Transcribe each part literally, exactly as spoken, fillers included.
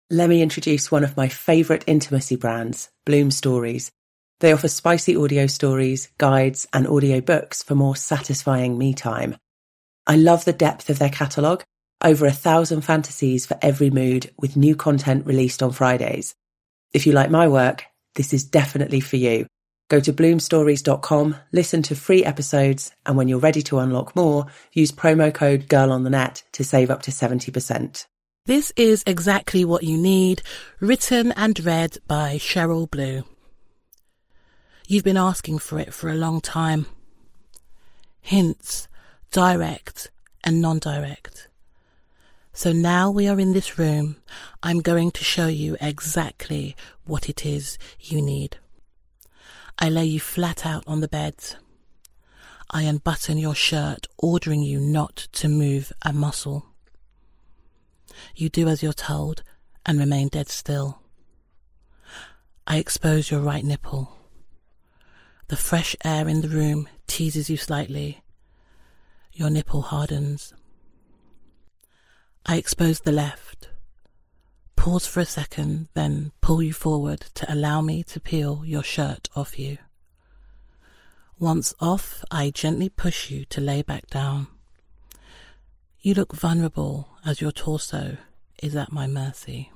Let me introduce one of my favourite intimacy brands, Bloom Stories. They offer spicy audio stories, guides, and audio books for more satisfying me time. I love the depth of their catalogue, over a thousand fantasies for every mood, with new content released on Fridays. If you like my work, this is definitely for you. Go to bloom stories dot com, listen to free episodes, and when you're ready to unlock more, use promo code GIRLONTHENET to save up to seventy percent. This is Exactly What You Need, written and read by Cheryl Blue. You've been asking for it for a long time. Hints, direct and non-direct. So now we are in this room, I'm going to show you exactly what it is you need. I lay you flat out on the bed. I unbutton your shirt, ordering you not to move a muscle. You do as you're told and remain dead still. I expose your right nipple. The fresh air in the room teases you slightly. Your nipple hardens. I expose the left. Pause for a second, then pull you forward to allow me to peel your shirt off you. Once off, I gently push you to lay back down. You look vulnerable as your torso is at my mercy.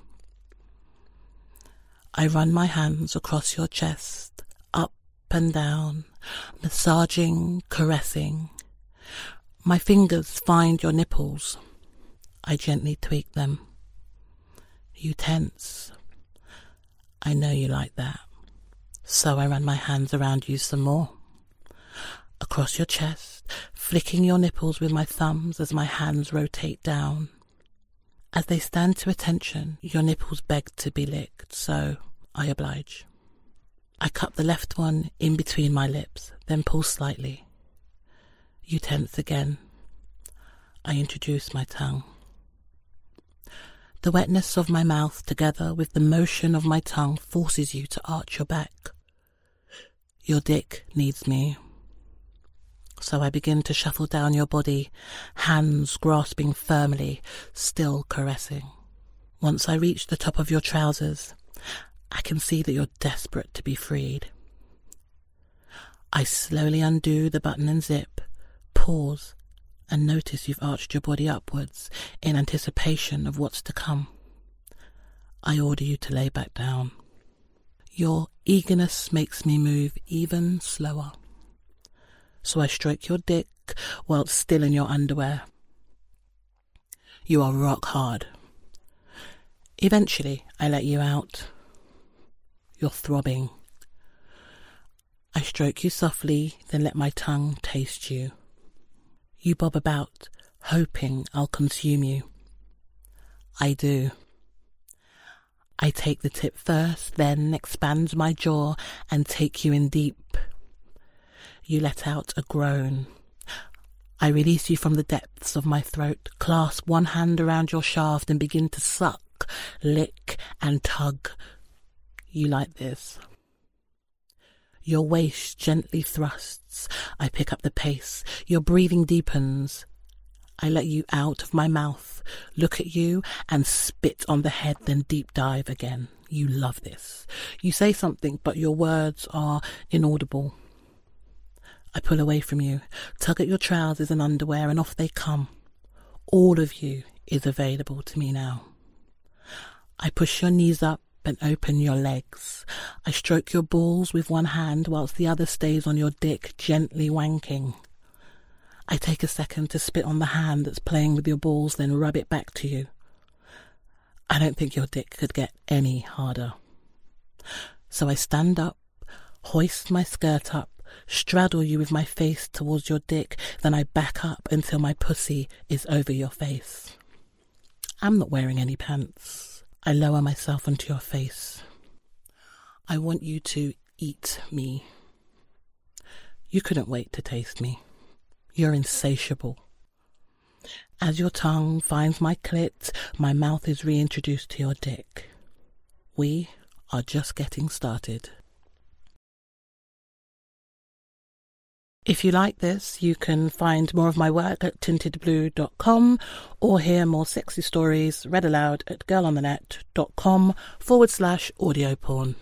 I run my hands across your chest, up and down, massaging, caressing. My fingers find your nipples. I gently tweak them. You tense. I know you like that. So I run my hands around you some more. Across your chest, flicking your nipples with my thumbs as my hands rotate down. As they stand to attention, your nipples beg to be licked, so I oblige. I cup the left one in between my lips, then pull slightly. You tense again. I introduce my tongue. The wetness of my mouth together with the motion of my tongue forces you to arch your back. Your dick needs me. So I begin to shuffle down your body, hands grasping firmly, still caressing. Once I reach the top of your trousers, I can see that you're desperate to be freed. I slowly undo the button and zip, pause, and notice you've arched your body upwards in anticipation of what's to come. I order you to lay back down. Your eagerness makes me move even slower. So I stroke your dick while it's still in your underwear. You are rock hard. Eventually, I let you out. You're throbbing. I stroke you softly, then let my tongue taste you. You bob about, hoping I'll consume you. I do. I take the tip first, then expand my jaw and take you in deep. You let out a groan. I release you from the depths of my throat, clasp one hand around your shaft and begin to suck, lick and tug. You like this. Your waist gently thrusts. I pick up the pace. Your breathing deepens. I let you out of my mouth, look at you and spit on the head, then deep dive again. You love this. You say something, but your words are inaudible. I pull away from you, tug at your trousers and underwear, and off they come. All of you is available to me now. I push your knees up and open your legs. I stroke your balls with one hand whilst the other stays on your dick, gently wanking. I take a second to spit on the hand that's playing with your balls, then rub it back to you. I don't think your dick could get any harder. So I stand up, hoist my skirt up, straddle you with my face towards your dick, then I back up until my pussy is over your face. I'm not wearing any pants. I lower myself onto your face. I want you to eat me. You couldn't wait to taste me. You're insatiable. As your tongue finds my clit, my mouth is reintroduced to your dick. We are just getting started. If you like this, you can find more of my work at tinted blue dot com or hear more sexy stories read aloud at girlonthenet.com forward slash audio porn.